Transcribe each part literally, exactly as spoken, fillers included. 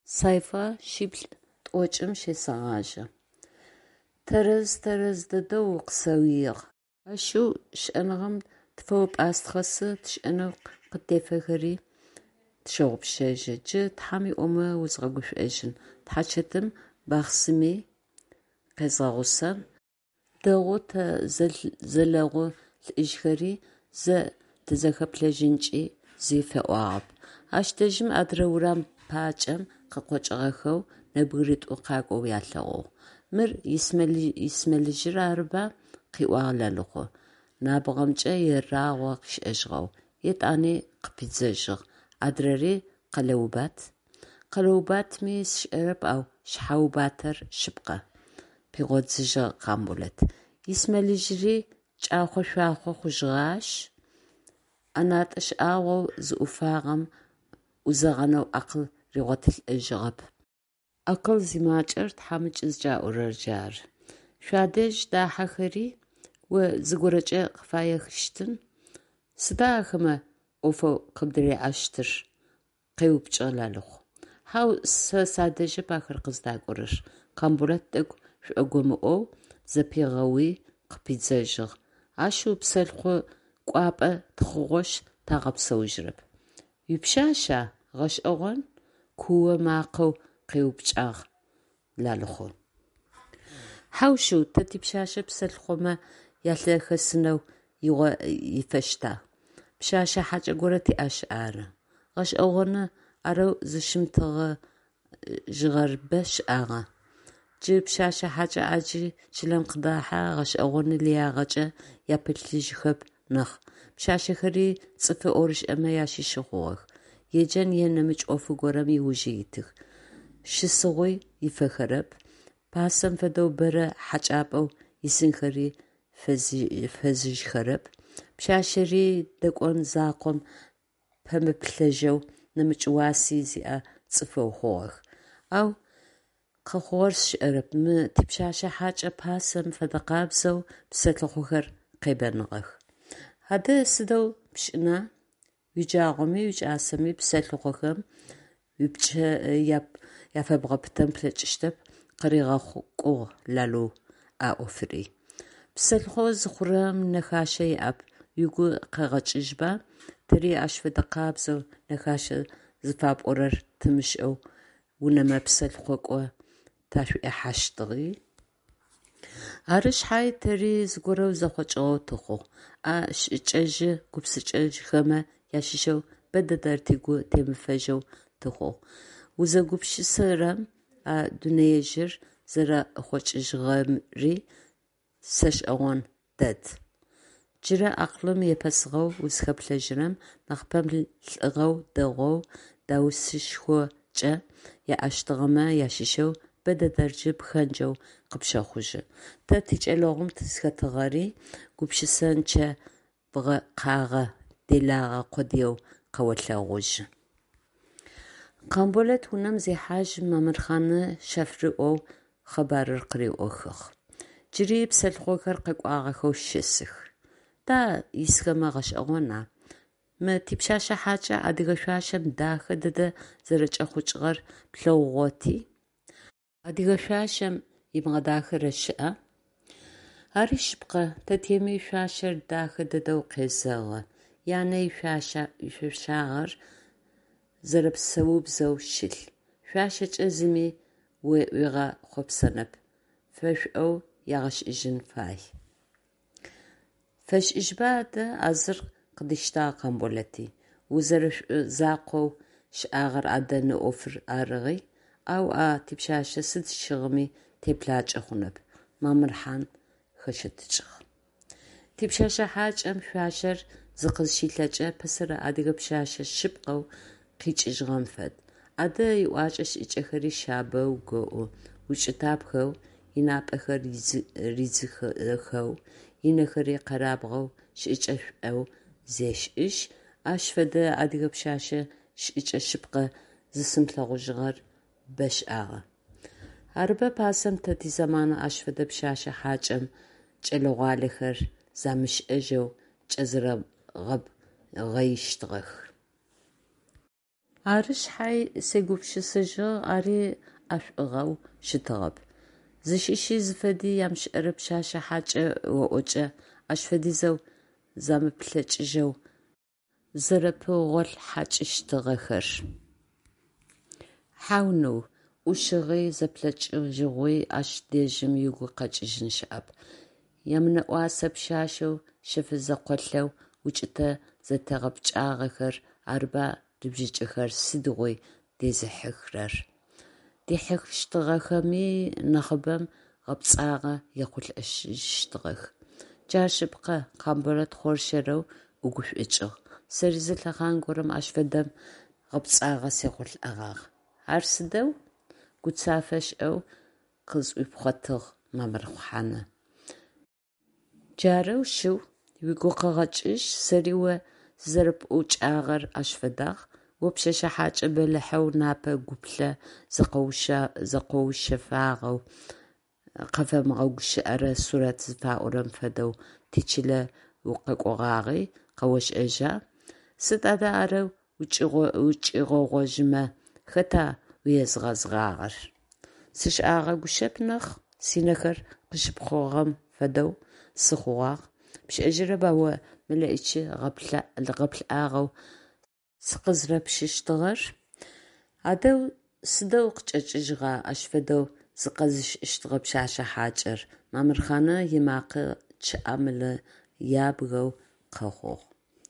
Sayfa şibl t'oç'ım şesağaje. Terez terez dedeu qıseuiğ. Aşu ş'enığım tfeup astxası tş'enığ qıttefexeri tşeğupşeje. Cı thami ome uzğeguş'ejın. Thaçetım baxsimi qezğağusan. Değu te zelağu l'ijxeri ze tezexeplejınç'i zife'uağab. Aştejım adreuram paç'em khekhoç'ığexeu nebgırit'u khak'ou yalheğu. Mır yismelijır arba khi'uağ lalığu. Nabğemç'e yerrağu khiş'ejğeu. Yet'ani khıpidzejığ. Adreri khaleubat. Khaleubatmi sş'erep au şhaubater şıpqa. Piğodzıjı Kambolet. Yismelijri ç'axo şuaxo xujğaş. Anat'ış ağou zı'ufağım uzağaneu akıl riğotil'ejığep. Akıl zimaç'er thamıç'ızca'urercar. Şuadej dahaxeri ve zıgoreç'e khıfayexıştın. Sıda axıme ofo khıbdri'aştır. Kheyupç'ılalığ. Haw se sadeje baxer khızdak'orer. Kambolet t'egu ş'ogomı'ou zepiğeui khıpidzejığ. Aşu pselxho k'uap'e txığoş tağepseujırep. Yupşaşa ğeş'eğon kuue makheu khêupç'ağ lalığu. Hawşu te tipşaşe pselxhome yalhexesıneu yifeşta. Pşaşe haç'e gore ti'aş arı. Ğeş'eğone areu zışımtığe jığerbe ş'ağa. Cı pşaşe haç'e aci çılem khıdaha ğeş'eğone liyağeç'e yapıltıjıxep nıx. Pşaşexeri ts'ıfe orış'eme yaşişığuğex. Yêcen yenemıç ofu gorem yiuji yitых. Şısığui yifexerep. Pasem fedeu bere haç'ap'eu yisınxeri fezıjxerep. Pşaşeri dek'on zakhom pemıplhejeu nemıç'uasi zi'e ts'ıfeu xhuğex. Au khexhuğer sş'erep. Mı tipşaşe haç'e pasem fede khabzeu pselhıxhoxer khêbenığex. Ade sıdeu pş'ına Yücağımi, yücağısemi pselhıxhoxem yüpç'e yafebğepıtem pleç'ıştep khıriğek'uğ lalu a'ofri. Pselhıxho zıxhurem nexaşe yi'ep. Yugu kheğeç'ıjba teri aş fede khabzeu nexaşe zıfap'orer tımış'eu vuneme pselhıxhok'o taş'uihaştıği. Arışhay teri zıgoreu zexhoç'ığeu tıxhuğ. A ş'ıç'ejı gupsıç'ejxeme yaşişeu bededertigu temıfejeu tıxhuğ. Uzegupşısırem a duneyejır zere xoç'ıjığemri seş'eğon ded. Cıre aklım yepesığeu uzxeplhejırem naxhpem lh'ığeu değou dausışşxoç'e ya'eştığeme yaşişeu bededercı pxenceu khıpşexhujı. Te tiç'eleğum tısxetığeri gupşısenç'e bğe khağe delağe khodieu kheolheğujı. Kambolet vunem zihaj mamırxane şefrı'ou xebarır khri'oxığ. Cıri pselhıxhoxer khek'uağexeu şısıx. Da yisxeme ğeş'eğona. Mı tipşaşe haç'e adıge şuaşem daxe dede zereç'exhuç'ığer plheuğoti. Adıge şuaşem yimğedaxere şı'e. Ari şıpqe te têmi şuaşer daxe dedeu khêzeğe. Yane yişuaşağer zerepseubzeu şılh. Şuaşeç'e zımi vuiğexhopsenep. Feş'eu yağeş'ıjın fay. Feş'ıjba ade azır khıdışta Kamboleti. Vuzereş'u zakhou ş'ağer ade nı'ofır arıği. Au a tipşaşe sıd şığımi teplaç'e xhunep. Mamırhan xeşetıç'ığ. Tipşaşe haç'em şuaşer zıkhızşilheç'e pesere adıge pşaşe şıpqeu khiç'ıjığem fed. Ade yuaç'e ş'ıç'exeri şabeu go'u. Uç'ıtapxeu yinap'exer rizıxeu. Yinexeri kherabğeu ş'ıç'eş'eu zeş'ış. Aş fede adıge pşaşe ş'ıç'e şıpqe zısımplhağujığer beş'ağı. Arbe pasem te tizamane aş fede pşaşe haç'em ç'eleğualexer zamış'ejeu ç'ezereğeb ğeiştığex. Arış hay segupşısıcı ari aş'ığav şıtığab. Zışişi zıfedi yamş'ırı pşaşa haç'ı o'oç'ı aşfedizev zamıplheç'ıjev zerepığol haç'ıştığexer. Haunu uşığı zepleç'ıjığui aş dejım yugu qaç'ıjın şı'ab. Yamnı'uase pşaşev şefızekholhev uç'ıte zeteğepç'ağexer arba rıbjıç'ıxer sıdığui dezıhıxrer. Dihıxştığexemi naxıbem gapç'ağe yexhul'eşştığex. Caşıbqe kamborat xorşerev uguş'ıç'ığ. Serizılhağan gorem aşfedem gapç'ağe sexhul'eğağ. Ar sıdev gutsafeş'ev khız'uipxhotığ mamırxhane. Carev şıv yuguqeğeç'ış serive zerep'uç'ağer aşfedağ. Vopşeşe haç'ı belıhev nape guple zeqouşefağev khefemğeguşı'ere suret zıfa'urem fedev tiçile vuqek'oğaği kheoş'eja. Sıd ade arev uç'iğoğojıme xeta vuêzğezğağer. Sış'ağeguşep nex sinexer khışıpxhoğem fedev sıxhuğağ. Pş'ejıreba vo mele'içi ğeplh'ağeu sıkhızrepşıştığer. Adev sıdev khıç'eç'ıjığa aşfedev zıkhezış'ıştığe pşaşa haç'ır. Mamırxane yimakhe çı'amıle yabğeu khexhuğ.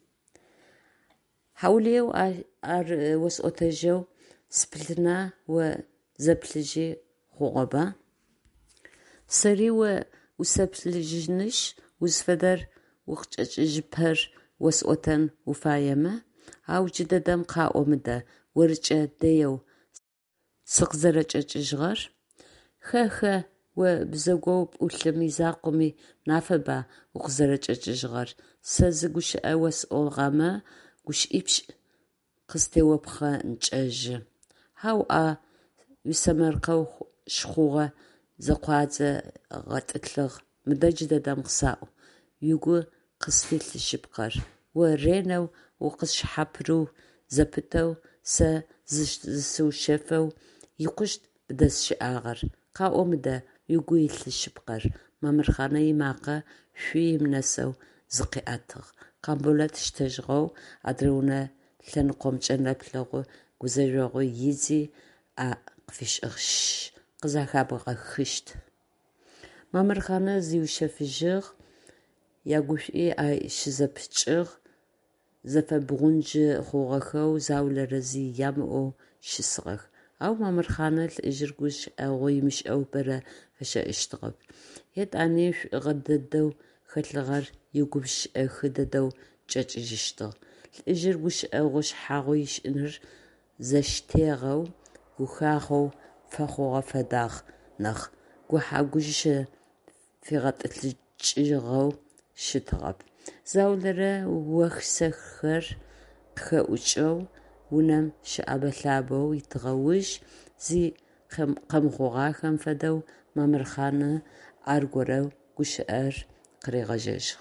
Haulêw ar vos'otejew spılhına vo zeplhıji xhuğeba. Seri vo vuseplhıjınış vuzfeder vukhç'eç'ıjıper vos'oten vufayeme. Au cıdedem kha'omıde vorıç'e deyew sıkhzereç'eç'ıjığer. Xexe vo bzegow p'ulhımi zakhomi nafeba vukhzereç'eç'ıjığer. Se zıguşı'e vos'oğame guş'ipş' khıztêopxe nç'ejı. Hau a vusemerkheu şxhuğe zekhuadze ğet'ıtlhığ. Mıde cıdedem khısa'u. Yugu khısfilhışıpkher. Vo rêneu vukhısşhapru zepıteu se zısıuşefeu yikuşt bıdesşı'ağer. Kha'omıde yugu yilhışıpkher. Mamırxane yimakhe şui yimneseu zıkhi'atığ. Kambolat ştejğeu adreune lhenıkhomç'e neplheğu guzejoğu yizi a khfiş'ığş. Khızaxabğexışt. Mamırxane ziuşefıjığ. Yaguş'i ay şızepç'ığ. Zefebğunjı xhuğexeu zaulerezi yamı'eu şısığex. Au mamırxane lh'ıjır guş'eğu yimış'eu bere feşe'ıştığep. Yet'ani ş'u'ığe dedeu xelhığer yigubş'exı dedeu ç'eç'ıjıştığ. Lh'ıjır guş'eğu şhağu yiş'ınır zeştêğeu guxaxheu fexhuğe fedağ nex. Guhagujı fiğet'ılhıç'ığeu şıtığep. Zaulere voxsexer pxe'uç'eu vunem şı'ebelhabeu yitığeuj zi khemxhuğaxem fedeu mamırxane ar goreu guşı'er khırêğejejığ.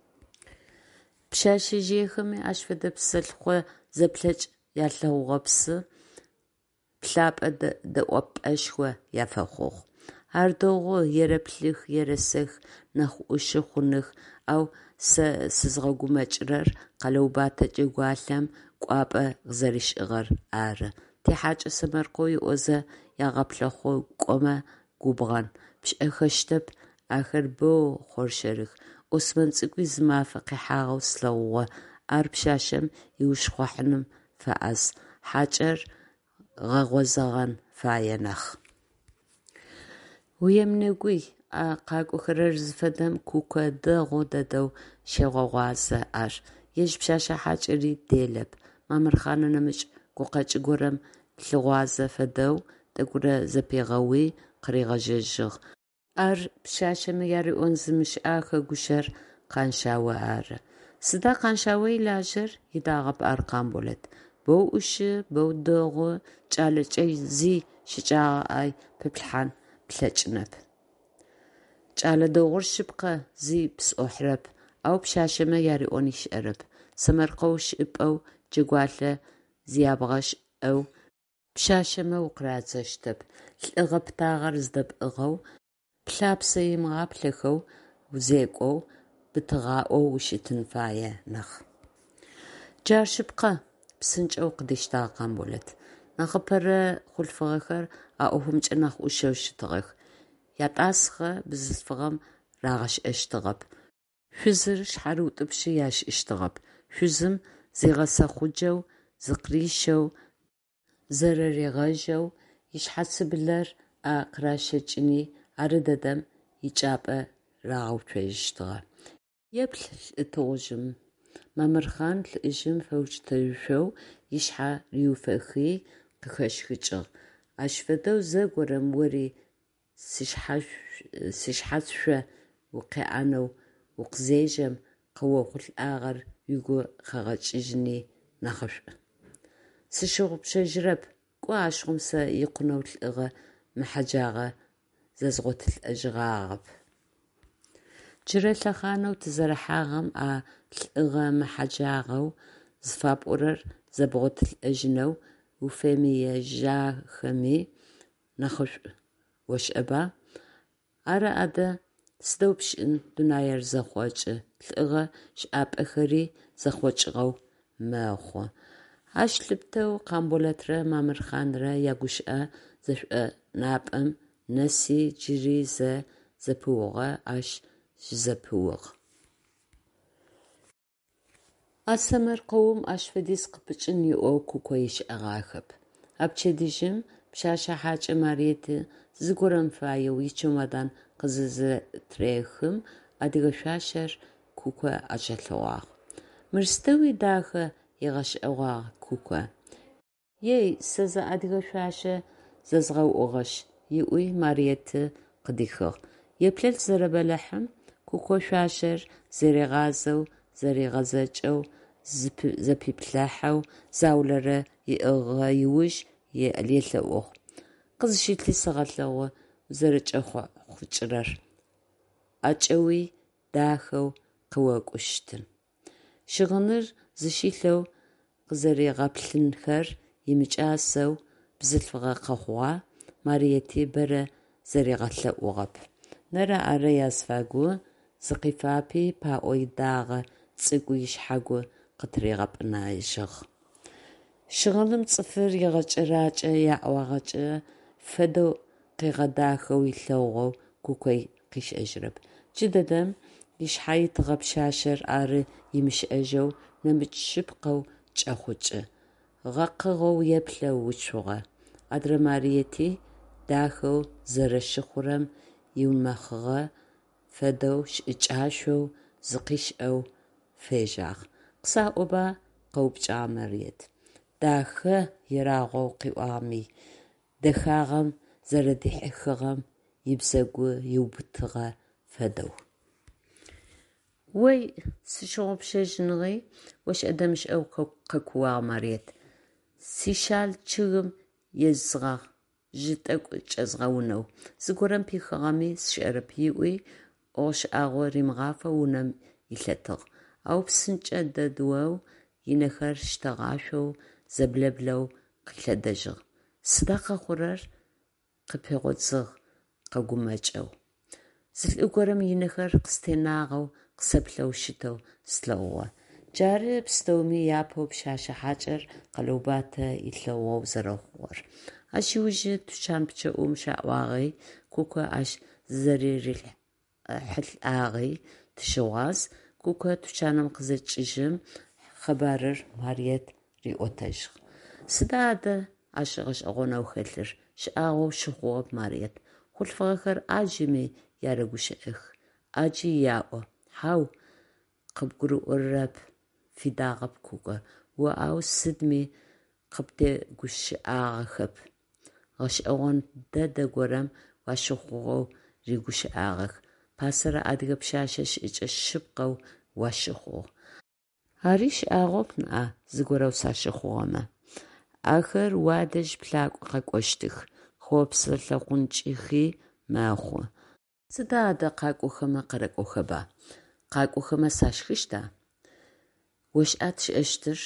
Pşaşejêxemi aş fede pselhxho zepleç' yalheğuğepsı plhap'e de'op'eşxo yafexhuğ. Ar değu yêreplhıx, yêresex, nexh 'uşı xhunıx, au se sızğegumeç'ırer khaleubate ç'egualhem k'uap'e khızeriş'ığer arı. Tihaç'e semerkheu yi'oze yağeplhexhou k'ome gubğen. Pş'exeştep, axer beu xhorşerıx. Osman ts'ık'ui zı mafe khihağeu slheğuğe. Ar pşaşem yiuşxhuahınım fe'az. Haç'er ğeğozeğen faê nexh. Vuêmnegui a khak'oxerer zıfedem kuke değu dedeu şêğeğuaze ar. Yêj pşaşe haç'ıri dêlep. Mamırxane nemıç' gukheç'ı gorem lhığuaze fedeu t'egure zepêğeui khırêğejejığ. Ar pşaşeme yarı'on zımış'a xeguşer khanşaue arı. Sıda khanşaue yilajer yidağep ar Kambolet. Beu 'uşı, beu değu, ç'aleç'e zi şıç'ağe ay peplhhan plheç'ınep. Ç'ale değuğur şıpkhe zi ps'ohrep, au pşaşeme yarı'on yiş'erep. Semerkheu şı'ıp'eu cegualhe ziyabğeş أو بشاشمة وقراتشتب لغة بتاغر زدب إغو بلابسي مغابلخو وزيكو بتغاؤو وشتنفايا نخ جار شبقة بسنج أو قديش تاقام بولت نخبر خلفغخر أوهم جنخ وشوش تغخ ياتاسخ بزفغم راغش اشتغب حزر شحرو تبشي ياش اشتغب حزم زيغسا خوجو زقريشو زرري غاجو يشحسب لر أقراشجني أرددم يجاب راغو تريشتغب يبل توجم مامرخان لإجم فوج ترشو يشحى ريوفخي قخشخجغ أشفدو زغورم وري سشحشو وقعنو وقزيجم قوو خل آغر يقو خغججني نخش سشغب شجرب قواش خمسة يقنو الإغا محجاغة ززغوت الأجغاغب جرت لخانو تزرحاغم آ الإغا محجاغو زفاب أورر زبغوت الأجنو وفيمي جا خمي نخش وش أبا أرى أدا ستوبشن دناير زخوج الإغا شاب أخري زخوج غو ماخو هاش لبتو قامبولتر مامرخان را يغوشأ زفأ نابأم نسي جري زا زبوغا أش زبوغ أسمر قوم أشفديس قبجن يؤو كوكويش أغاخب أبتشديجم بشاشة حاجة ماريت زغورم فايو يچومدان قزز تريخم أدغ شاشر كوكو أجلواغ مرستوي داخ يغش أواغ كوكو يي سزا أدغ شاشة ززغو أغش يؤوي ماريت قديخغ يبلل زربلحم كوكو شاشر زري غازو زري غزجو زبي بلاحو زاولر يغيوش يأليلوغ قزشيت لي صغلو زرج أخو خجرر أجوي داخو قواقوشتن شغنر زشيلو قزري غابلنخر يمجاسو بزلفغا قخوا ماريتي برا زري غتلو غب نرى أرياس فاقو زقفابي باوي داغ تسقويش حاقو قطري غبنا يشغ شغلم صفر يغجراج يعواغج فدو قيغداخو يلوغو كوكوي قيش أجرب جددم يشحاي تغب شاشر آر يمش أجو نمتشبقو جاخوج غاقغو يبلو وشوغا أدر ماريتي داخو زرشخورم يومخغا فدوش إجاشو زقيش أو فيجاخ قصاؤبا قوب جامريت داخ يراغو قوامي دخاغم زردحخغم يبسقو يوبتغا فدو وي سشوب شجنغي وش أدمش أو قكوا مريت سيشال تشغم يزغا جتك جزغونو زغورم بيخغامي سشرب يوي أوش أغوري مغافة ونم يلتغ أو بسنج أددوو ينخر شتغاشو زبلبلو قلدجغ صداقة خورر قبيغوتزغ قاقوماجو زل أغورم ينخر قستيناغو قسبلو شتو سلووا جارب ستومي يابو بشاشة حاجر قلوباتا يتلوو زرخور أشي وجه تشان بچا مشاواغي كوكو أش زريري حل آغي تشواز كوكو تشانم قزت جيجم خبارر ماريت ريوتاجغ سداد أشغش أغونا وخلر شاغو شخوب ماريت خل فغخر آجيمي يارغوش إخ آجي ياو هاو قبقرو أرب في داغب كوكو وآو سدمي قبدي قش آغخب غش أغون دادا قرم واشخوغو ريقوش آغخ باسر أدغب شاشش إج الشبقو واشخوغ هاريش آغوبنا زغورو ساشخوغما آخر وادج بلاق قاقوشتخ خوب سلقونجيخي ماخو سدادا قاقوخما قرقوخبا قاقوخما ساشخشتا وش أتش أشتر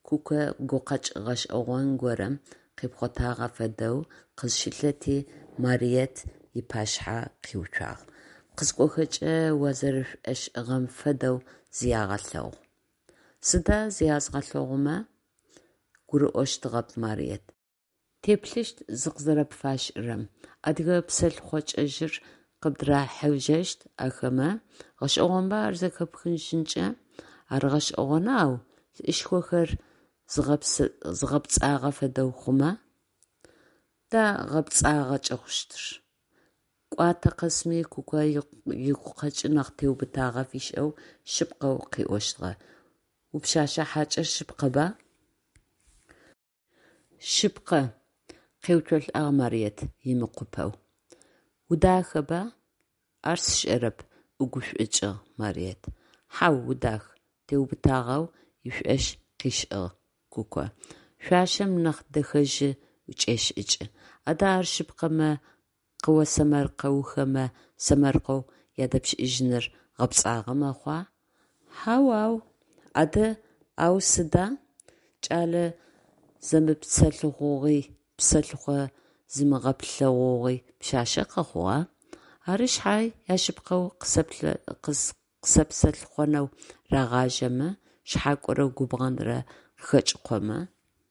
كوكا قوقاج غش أغوان قورم قيبخوتاغا فدو قزشلتي ماريت يباشحا قيوشاغ قزقوخج وزرف اش أغم فدو زياغالو سدا زيازغالوغما قرؤوش تغب ماريت تيبلشت زغزرب فاش رم أدغا بسل خوش أجر قبدرا حوجشت أخما غش أغن بار زكب خنشنجا أرغش أغناو إشكوخر زغبت آغا فدو خما دا غبت آغا جغشتر قواتا قسمي كوكا يقوخج نغتيو بتاغا فيش أو شبقا وقيوشتغا وبشاشا حاجر شبقا با شبقا قيوتل أغماريت يمقوباو وداخ با أرس شرب وقوش إجا ماريت حاو وداخ تيو بتاغاو يفعش قيش أغ كوكا شاشم نخ دخج وچيش إجا أدار شبقا ما قوة سمرقا وخما سمرقو يدبش إجنر غبص آغا ما خوا حاواو أدا أو سدا جال زمب بسلغوغي بسلغو زمغبلغوغي بشاشا قخوا أرش حاي ياشبقو قسب سلغونو رغاجما شحاق ورو قبغان را خج قوما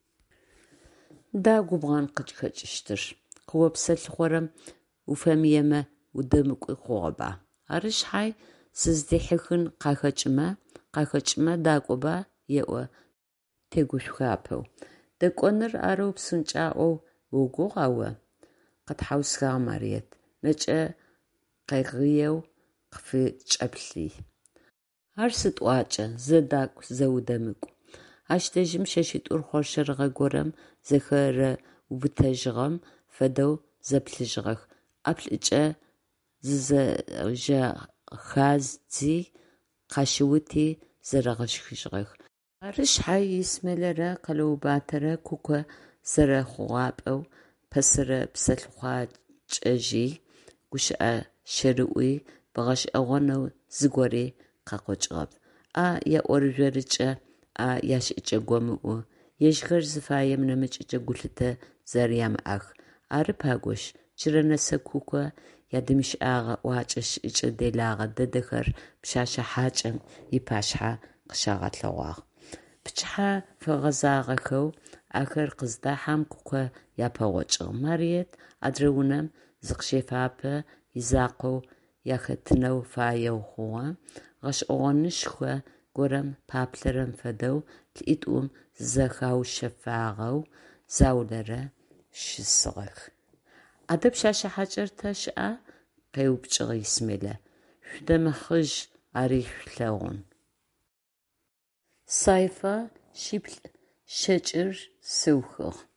دا قبغان قج خجشتر قوة بسلغورم وفاميما ودمك خوغبا أرش حاي سزدحخن قاخجما قاخجما دا قبا يأو تيقوش خابو دا قونر أرو بسنجاو وقوغاوا قد حوسخا ماريت نجا قيغيو قفي جابلي هرست واجا زداك زودمكو أشتجم شاشت أرخور شرغا قورم زخر وبتجغم فدو زبلجغخ أبلجا زجا خازي قاشوتي زرغشخشغخ أرش حي يسملرا قلو باترا كوكا زرا خواب أو بسر بسلخوات جاجي قشأ شروي بغش أغنو زغوري قاقوجغب آ يا أورجرجا آ ياش إجا قومو يشغر زفايا منمج إجا قلتا زريام أخ أرباقوش جرنسا كوكا يدمش آغا واجش إجا ديلاغا ددخر بشاشا حاجم يباشحا قشاغات لواغ بچحا فغزاغخو آخر قزدا حام كوكا ياباوجغ ماريت أدرونم زقشيفابا يزاقو ياختنو فايو خوا غش أغنش خوا قرم بابلرم فدو تلقيتهم زخاو شفاغو زاولرا شسغخ أدب شاشا حجر تشأ قيوب جغي سميلة شدم خج أريح لون صيفة شبل شجر سوخخ